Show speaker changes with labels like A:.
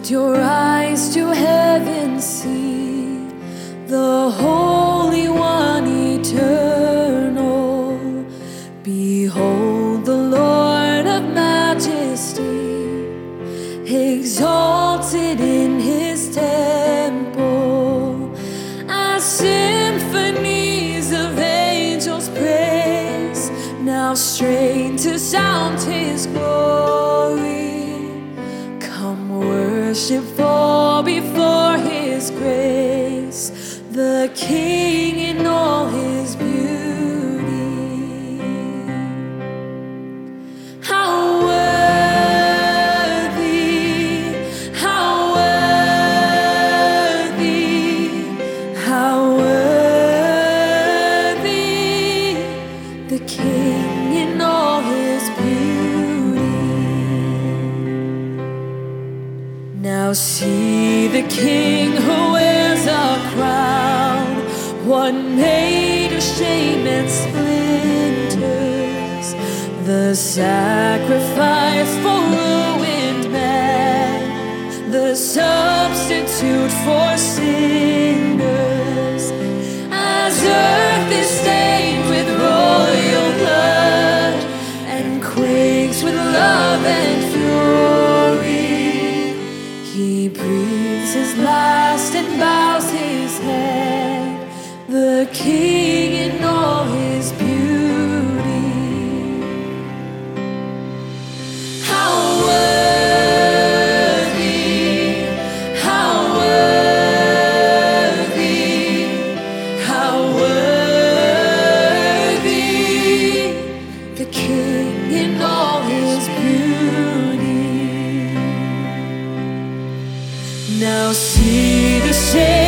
A: your eyes to heaven, see the Holy One eternal. Behold the Lord of majesty, exalted in his temple. As symphonies of angels praise, now strain to sound his glory. Come worship, fall before his grace, the King in all his beauty. How worthy, how worthy, how worthy, the King in all his beauty. Now see the King who wears a crown, one made of shame and splinters, the sacrifice for ruined man, the substitute for sinners. As earth is stained with royal blood and quakes with love and fury, he breathes his last and bows his head, the King in all his beauty. How worthy, how worthy, how worthy, the King in all his beauty. Now see the shame